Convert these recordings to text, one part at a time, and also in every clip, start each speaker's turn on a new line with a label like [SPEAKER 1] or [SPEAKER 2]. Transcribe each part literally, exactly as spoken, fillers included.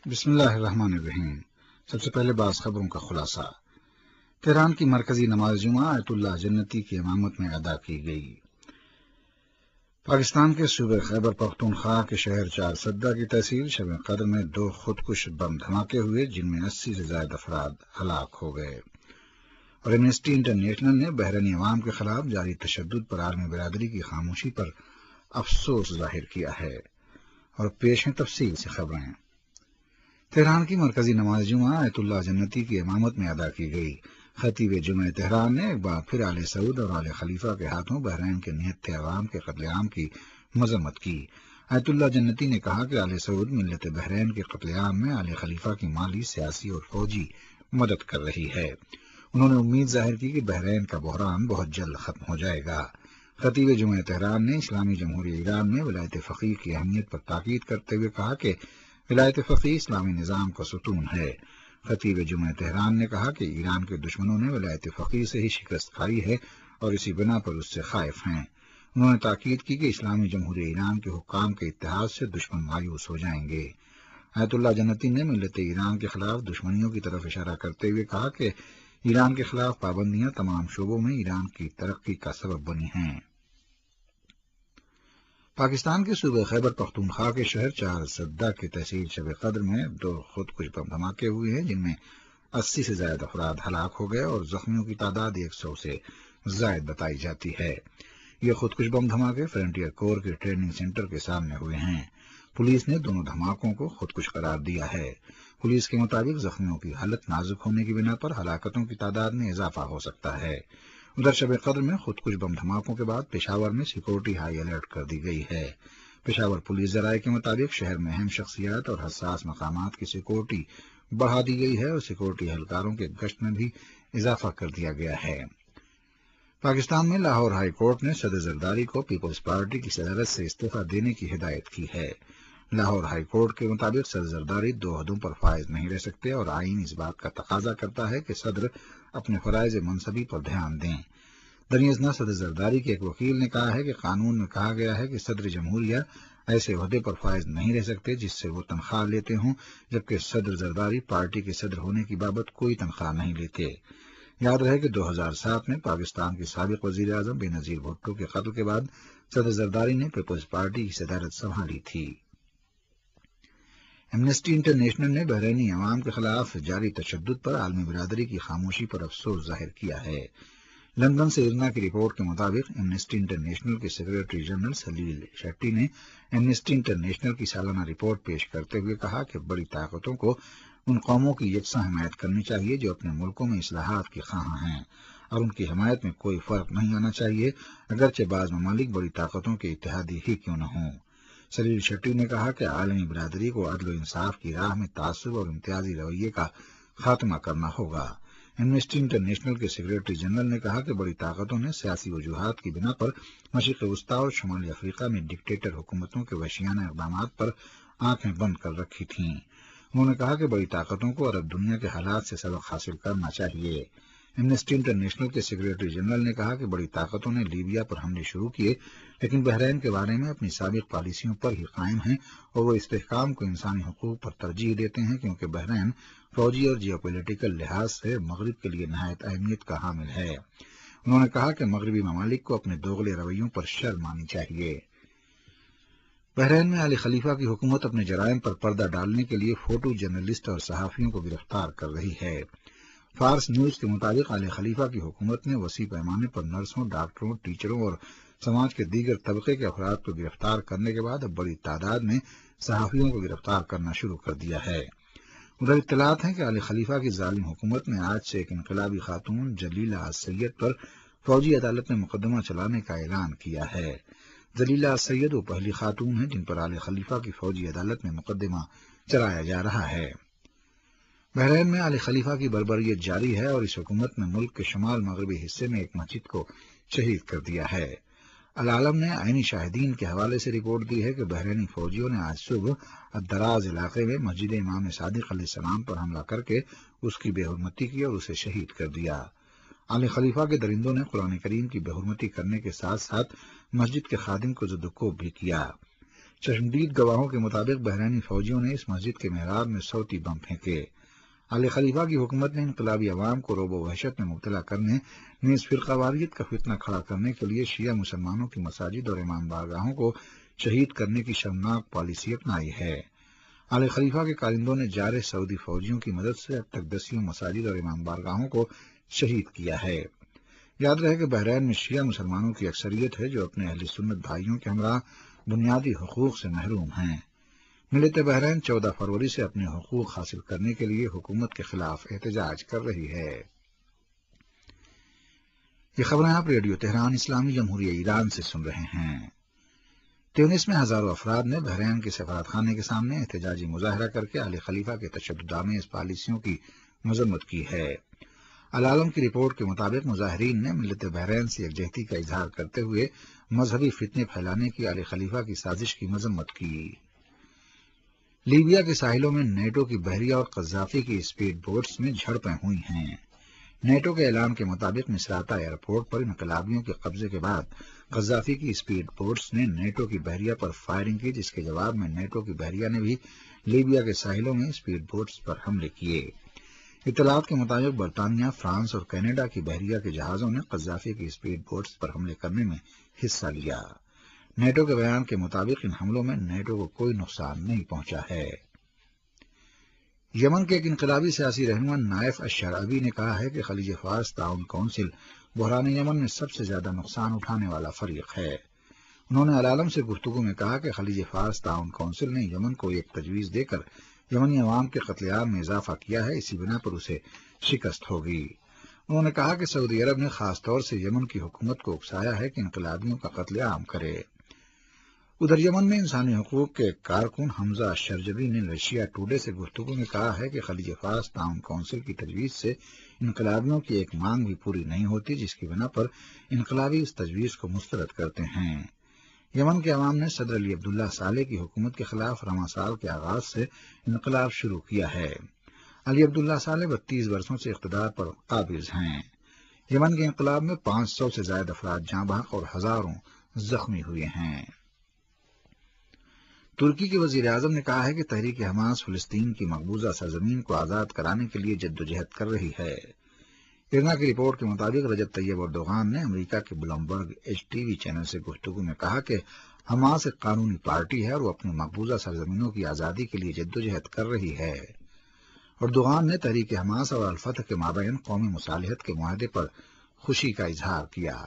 [SPEAKER 1] بسم اللہ الرحمن الرحیم۔ سب سے پہلے بعض خبروں کا خلاصہ۔ تہران کی مرکزی نماز جمعہ آیت اللہ جنتی کی امامت میں ادا کی گئی۔ پاکستان کے صوبے خیبر پختونخوا کے شہر چار سدہ کی تحصیل شب قدر میں دو خودکش بم دھماکے ہوئے جن میں اسی سے زائد افراد ہلاک ہو گئے۔ اور ایمنسٹی انٹرنیشنل نے بحرینی عوام کے خلاف جاری تشدد پر عالمی برادری کی خاموشی پر افسوس ظاہر کیا ہے۔ اور پیش ہیں تفصیل سے خبریں۔ تہران کی مرکزی نماز جمعہ آیت اللہ جنتی کی امامت میں ادا کی گئی۔ خطیب جمعہ تہران نے ایک بار پھر آل سعود اور آل خلیفہ کے ہاتھوں بحرین کے نہتے عوام کے قتل عام کی مذمت کی۔ آیت اللہ جنتی نے کہا کہ آل سعود ملت بحرین کے قتل عام میں آل خلیفہ کی مالی، سیاسی اور فوجی مدد کر رہی ہے۔ انہوں نے امید ظاہر کی کہ بحرین کا بحران بہت جلد ختم ہو جائے گا۔ خطیب جمعہ تہران نے اسلامی جمہوریہ ایران میں ولایت فقیہ کی اہمیت پر تاکید کرتے ہوئے کہا کہ ولایت فقیہ اسلامی نظام کا ستون ہے۔ خطیب جمعہ تہران نے کہا کہ ایران کے دشمنوں نے ولایت فقیہ سے ہی شکست کھائی ہے اور اسی بنا پر اس سے خائف ہیں۔ انہوں نے تاکید کی کہ اسلامی جمہوریہ ایران کے حکام کے اتحاد سے دشمن مایوس ہو جائیں گے۔ آیت اللہ جنتی نے ملت ایران کے خلاف دشمنیوں کی طرف اشارہ کرتے ہوئے کہا کہ ایران کے خلاف پابندیاں تمام شعبوں میں ایران کی ترقی کا سبب بنی ہیں۔ پاکستان کے صوبے خیبر پختونخوا کے شہر چار سدہ کے تحصیل شب قدر میں دو خودکش بم دھماکے ہوئے ہیں جن میں اسی سے زائد افراد ہلاک ہو گئے اور زخمیوں کی تعداد ایک سو سے زائد بتائی جاتی ہے۔ یہ خودکش بم دھماکے فرنٹیئر کور کے ٹریننگ سینٹر کے سامنے ہوئے ہیں۔ پولیس نے دونوں دھماکوں کو خودکش قرار دیا ہے۔ پولیس کے مطابق زخمیوں کی حالت نازک ہونے کی بنا پر ہلاکتوں کی تعداد میں اضافہ ہو سکتا ہے۔ ادھر شب قدر میں خودکش بم دھماکوں کے بعد پشاور میں سیکورٹی ہائی الرٹ کر دی گئی ہے۔ پشاور پولیس ذرائع کے مطابق شہر میں اہم شخصیات اور حساس مقامات کی سیکورٹی بڑھا دی گئی ہے اور سیکورٹی اہلکاروں کے گشت میں بھی اضافہ کر دیا گیا ہے۔ پاکستان میں لاہور ہائی کورٹ نے صدر زرداری کو پیپلز پارٹی کی صدارت سے استعفیٰ دینے کی ہدایت کی ہے۔ لاہور ہائی کورٹ کے مطابق صدر زرداری دو عہدوں پر فائز نہیں رہ سکتے اور آئین اس بات کا تقاضا کرتا ہے کہ صدر اپنے فرائض منصبی پر دھیان دیں۔ درمیاں صدر زرداری کے ایک وکیل نے کہا ہے کہ قانون میں کہا گیا ہے کہ صدر جمہوریہ ایسے عہدے پر فائز نہیں رہ سکتے جس سے وہ تنخواہ لیتے ہوں، جبکہ صدر زرداری پارٹی کے صدر ہونے کی بابت کوئی تنخواہ نہیں لیتے۔ یاد رہے کہ دو ہزار سات میں پاکستان کے سابق وزیر اعظم بے نظیر بھٹو کے قتل کے بعد صدر زرداری نے پیپلز پارٹی کی صدارت سنبھالی تھی۔ ایمنسٹی انٹرنیشنل نے بحرینی عوام کے خلاف جاری تشدد پر عالمی برادری کی خاموشی پر افسوس ظاہر کیا ہے۔ لندن سے ارنا کی رپورٹ کے مطابق ایمنسٹی انٹرنیشنل کے سیکریٹری جنرل سلیل شیٹی نے ایمنسٹی انٹرنیشنل کی سالانہ رپورٹ پیش کرتے ہوئے کہا کہ بڑی طاقتوں کو ان قوموں کی یکساں حمایت کرنی چاہیے جو اپنے ملکوں میں اصلاحات کی خواہاں ہیں اور ان کی حمایت میں کوئی فرق نہیں آنا چاہیے، اگرچہ بعض ممالک بڑی طاقتوں کے اتحادی ہی کیوں نہ ہوں۔ سلیل شیٹی نے کہا کہ عالمی برادری کو عدل و انصاف کی راہ میں تعصب اور امتیازی رویے کا خاتمہ کرنا ہوگا۔ ایمنسٹی انٹرنیشنل کے سیکریٹری جنرل نے کہا کہ بڑی طاقتوں نے سیاسی وجوہات کی بنا پر مشرق وسطیٰ اور شمالی افریقہ میں ڈکٹیٹر حکومتوں کے وحشیانہ اقدامات پر آنکھیں بند کر رکھی تھیں۔ انہوں نے کہا کہ بڑی طاقتوں کو عرب دنیا کے حالات سے سبق حاصل کرنا چاہیے۔ ایمنسٹی انٹرنیشنل کے سیکریٹری جنرل نے کہا کہ بڑی طاقتوں نے لیبیا پر حملے شروع کیے لیکن بحرین کے بارے میں اپنی سابق پالیسیوں پر ہی قائم ہیں اور وہ استحکام کو انسانی حقوق پر ترجیح دیتے ہیں کیونکہ بحرین فوجی اور جیو پولیٹیکل لحاظ سے مغرب کے لیے نہایت اہمیت کا حامل ہے۔ انہوں نے کہا کہ مغربی ممالک کو اپنے دوغلے رویوں پر شرم آنی چاہیے۔ بحرین میں آل خلیفہ کی حکومت اپنے جرائم پر پردہ ڈالنے کے لیے فوٹو جرنلسٹ اور صحافیوں کو گرفتار کر رہی ہے۔ فارس نیوز کے مطابق آل خلیفہ کی حکومت نے وسیع پیمانے پر نرسوں، ڈاکٹروں، ٹیچروں اور سماج کے دیگر طبقے کے افراد کو گرفتار کرنے کے بعد اب بڑی تعداد میں صحافیوں کو گرفتار کرنا شروع کر دیا ہے۔ ادھر اطلاعات ہیں کہ آل خلیفہ کی ظالم حکومت نے آج سے ایک انقلابی خاتون جلیلہ السید پر فوجی عدالت میں مقدمہ چلانے کا اعلان کیا ہے۔ جلیلہ السید وہ پہلی خاتون ہیں جن پر آل خلیفہ کی فوجی عدالت میں مقدمہ چلایا جا رہا ہے۔ بحرین میں آل خلیفہ کی بربریت جاری ہے اور اس حکومت نے ملک کے شمال مغربی حصے میں ایک مسجد کو شہید کر دیا ہے۔ العالم نے عینی شاہدین کے حوالے سے رپورٹ دی ہے کہ بحرینی فوجیوں نے آج صبح الدراز علاقے میں مسجد امام صادق علیہ السلام پر حملہ کر کے اس کی بے حرمتی کی اور اسے شہید کر دیا۔ آل خلیفہ کے درندوں نے قرآن کریم کی بے حرمتی کرنے کے ساتھ ساتھ مسجد کے خادم کو زد و کوب بھی کیا۔ چشمدید گواہوں کے مطابق بحرینی فوجیوں نے اس مسجد کے محراب میں صوتی بم پھینکے۔ آل خلیفہ کی حکومت نے انقلابی عوام کو رعب و وحشت میں مبتلا کرنے، نیز فرقہ واریت کا فتنہ کھڑا کرنے کے لیے شیعہ مسلمانوں کی مساجد اور امام بارگاہوں کو شہید کرنے کی شرمناک پالیسی اپنائی ہے۔ آل خلیفہ کے کارندوں نے جارح سعودی فوجیوں کی مدد سے اب تک دسیوں مساجد اور امام بارگاہوں کو شہید کیا ہے۔ یاد رہے کہ بحرین میں شیعہ مسلمانوں کی اکثریت ہے جو اپنے اہل سنت بھائیوں کے ہمراہ بنیادی حقوق سے محروم ہیں۔ ملت بحرین چودہ فروری سے اپنے حقوق حاصل کرنے کے لیے حکومت کے خلاف احتجاج کر رہی ہے۔ یہ خبریں آپ ریڈیو تہران اسلامی جمہوریہ ایران سے سن رہے ہیں۔ تیونس میں ہزاروں افراد نے بحرین کے سفارت خانے کے سامنے احتجاجی مظاہرہ کر کے آل خلیفہ کے تشدد آمیز پالیسیوں کی مذمت کی ہے۔ العالم کی رپورٹ کے مطابق مظاہرین نے ملت بحرین سے یکجہتی کا اظہار کرتے ہوئے مذہبی فتنے پھیلانے کی آل خلیفہ کی سازش کی مذمت کی۔ لیبیا کے ساحلوں میں نیٹو کی بحریہ اور قذافی کی اسپیڈ بوٹس میں جھڑپیں ہوئی ہیں۔ نیٹو کے اعلان کے مطابق مصراتا ایئرپورٹ پر انقلابیوں کے قبضے کے بعد قذافی کی اسپیڈ بوٹس نے نیٹو کی بحریہ پر فائرنگ کی، جس کے جواب میں نیٹو کی بحریہ نے بھی لیبیا کے ساحلوں میں اسپیڈ بوٹس پر حملے کیے۔ اطلاعات کے مطابق برطانیہ، فرانس اور کینیڈا کی بحریہ کے جہازوں نے قذافی کی اسپیڈ بوٹس پر حملے کرنے میں حصہ لیا۔ نیٹو کے بیان کے مطابق ان حملوں میں نیٹو کو کوئی نقصان نہیں پہنچا ہے۔ یمن کے ایک انقلابی سیاسی رہنما نائف الشرعبی نے کہا ہے کہ خلیج فارس تعاون کونسل بحران یمن میں سب سے زیادہ نقصان اٹھانے والا فریق ہے۔ انہوں نے العالم سے گفتگو میں کہا کہ خلیج فارس تعاون کونسل نے یمن کو ایک تجویز دے کر یمنی عوام کے قتل عام میں اضافہ کیا ہے، اسی بنا پر اسے شکست ہوگی۔ انہوں نے کہا کہ سعودی عرب نے خاص طور سے یمن کی حکومت کو اکسایا ہے کہ انقلابیوں کا قتل عام کرے۔ ادھر یمن میں انسانی حقوق کے کارکن حمزہ شرجبی نے رشیا ٹوڈے سے گفتگو میں کہا ہے کہ خلیج فارس تعاون کونسل کی تجویز سے انقلابیوں کی ایک مانگ بھی پوری نہیں ہوتی، جس کی بنا پر انقلابی اس تجویز کو مسترد کرتے ہیں۔ یمن کے عوام نے صدر علی عبداللہ صالح کی حکومت کے خلاف رواں سال کے آغاز سے انقلاب شروع کیا ہے۔ علی عبداللہ صالح بتیس برسوں سے اقتدار پر قابض ہیں۔ یمن کے انقلاب میں پانچ سو سے زائد افراد جاں بحق اور ہزاروں زخمی ہوئے ہیں۔ ترکی کے وزیر اعظم نے کہا ہے کہ تحریک حماس فلسطین کی مقبوضہ سرزمین کو آزاد کرانے کے لیے جدوجہد کر رہی ہے۔ ارنا کی رپورٹ کے مطابق رجب طیب اردوغان نے امریکہ کے Bloomberg H T V channel سے گفتگو میں کہا کہ حماس ایک قانونی پارٹی ہے اور وہ اپنی مقبوضہ سرزمینوں کی آزادی کے لیے جدوجہد کر رہی ہے۔ اردوغان نے تحریک حماس اور الفتح کے مابین قومی مصالحت کے معاہدے پر خوشی کا اظہار کیا۔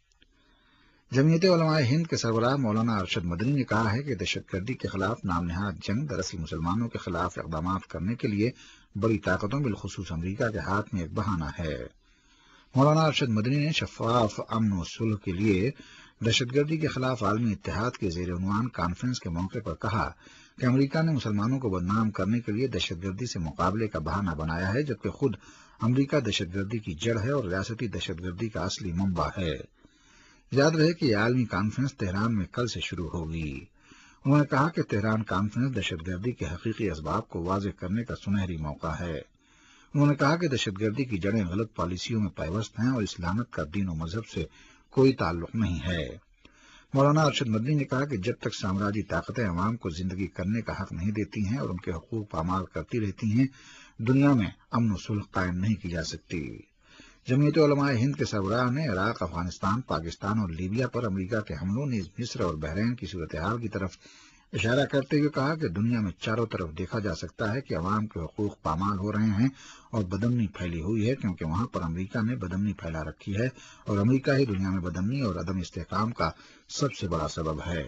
[SPEAKER 1] جمعیت علماء ہند کے سربراہ مولانا ارشد مدنی نے کہا ہے کہ دہشت گردی کے خلاف نام نہاد جنگ دراصل مسلمانوں کے خلاف اقدامات کرنے کے لیے بڑی طاقتوں بالخصوص امریکہ کے ہاتھ میں ایک بہانہ ہے۔ مولانا ارشد مدنی نے شفاف امن و صلح کے لیے دہشت گردی کے خلاف عالمی اتحاد کے زیر عنوان کانفرنس کے موقع پر کہا کہ امریکہ نے مسلمانوں کو بدنام کرنے کے لیے دہشت گردی سے مقابلے کا بہانہ بنایا ہے، جبکہ خود امریکہ دہشت گردی کی جڑ ہے اور ریاستی دہشت گردی کا اصلی منبع ہے۔ یاد رہے کہ یہ عالمی کانفرنس تہران میں کل سے شروع ہوگی۔ انہوں نے کہا کہ تہران کانفرنس دہشت گردی کے حقیقی اسباب کو واضح کرنے کا سنہری موقع ہے۔ انہوں نے کہا کہ دہشت گردی کی جڑیں غلط پالیسیوں میں پیوست ہیں اور اس لعنت کا دین و مذہب سے کوئی تعلق نہیں ہے۔ مولانا ارشد مدنی نے کہا کہ جب تک سامراجی طاقتیں عوام کو زندگی کرنے کا حق نہیں دیتی ہیں اور ان کے حقوق پامال کرتی رہتی ہیں، دنیا میں امن و صلح قائم نہیں کی جا سکتی۔ جمعیت علماء ہند کے سربراہ نے عراق، افغانستان، پاکستان اور لیبیا پر امریکہ کے حملوں نیز مصر اور بحرین کی صورتحال کی طرف اشارہ کرتے ہوئے کہا کہ دنیا میں چاروں طرف دیکھا جا سکتا ہے کہ عوام کے حقوق پامال ہو رہے ہیں اور بدامنی پھیلی ہوئی ہے، کیونکہ وہاں پر امریکہ نے بدامنی پھیلا رکھی ہے اور امریکہ ہی دنیا میں بدامنی اور عدم استحکام کا سب سے بڑا سبب ہے۔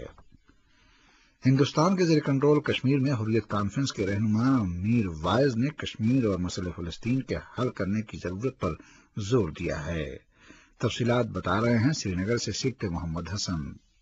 [SPEAKER 1] ہندوستان کے زیر کنٹرول کشمیر میں حریت کانفرنس کے رہنما میر وائز نے کشمیر اور مسئلہ فلسطین کے حل کرنے کی ضرورت پر زور دیا ہے۔ تفصیلات بتا رہے ہیں سری نگر سے سکھ محمد حسن۔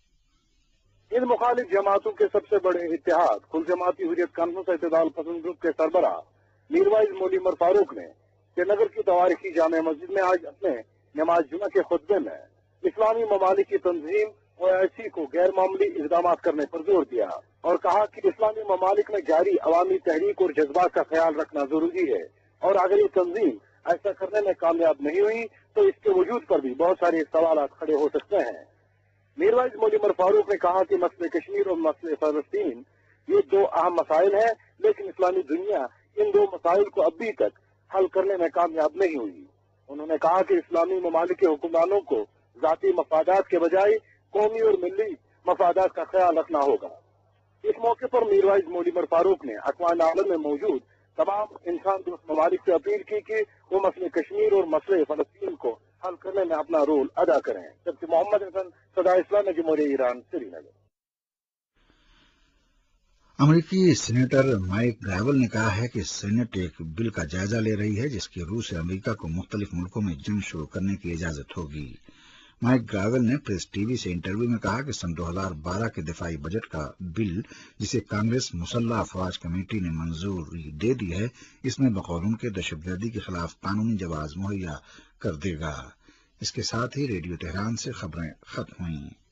[SPEAKER 2] ان مخالف جماعتوں کے سب سے بڑے اتحاد کل جماعتی حریت کانفرنس اعتدال پسند گروپ کے سربراہ میر وائز مولوی عمر فاروق نے سری نگر کی تواریخی جامع مسجد میں آج اپنے نماز جمعہ کے خطبے میں اسلامی ممالک کی تنظیم اور ایسی کو غیر معمولی اقدامات کرنے پر زور دیا اور کہا کہ اسلامی ممالک میں جاری عوامی تحریک اور جذبات کا خیال رکھنا ضروری ہے، اور اگر یہ تنظیم ایسا کرنے میں کامیاب نہیں ہوئی تو اس کے وجود پر بھی بہت سارے سوالات کھڑے ہو سکتے ہیں۔ میروائز مولوی عمر فاروق نے کہا کہ مسئلہ کشمیر اور مسئلہ فلسطین یہ دو اہم مسائل ہیں، لیکن اسلامی دنیا ان دو مسائل کو ابھی تک حل کرنے میں کامیاب نہیں ہوئی۔ انہوں نے کہا کہ اسلامی ممالک کے حکمرانوں کو ذاتی مفادات کے بجائے قومی اور ملی مفادات کا خیال رکھنا ہوگا۔ اس موقع پر میروائز مولوی عمر فاروق نے اقوام عالم میں موجود تمام انسان دوست ممالک سے اپیل کی کہ وہ مسئلہ کشمیر اور مسئلہ فلسطین کو حل کرنے میں اپنا رول ادا کریں۔ جبکہ محمد حسن صدائے اسلام جمہوریہ ایران، سری نگر۔
[SPEAKER 1] امریکی سینیٹر مائک گرائیول نے کہا ہے کہ سینٹ ایک بل کا جائزہ لے رہی ہے جس کی روح سے امریکہ کو مختلف ملکوں میں جنگ شروع کرنے کی اجازت ہوگی۔ مائک گرائیول نے پریس ٹی وی سے انٹرویو میں کہا کہ سن دو ہزار بارہ کے دفاعی بجٹ کا بل جسے کانگریس مسلح افواج کمیٹی نے منظوری دے دی ہے، اس میں بقول ان کے دہشت گردی کے خلاف قانونی جواز مہیا کر دے گا۔ اس کے ساتھ ہی ریڈیو تہران سے خبریں ختم ہوئیں۔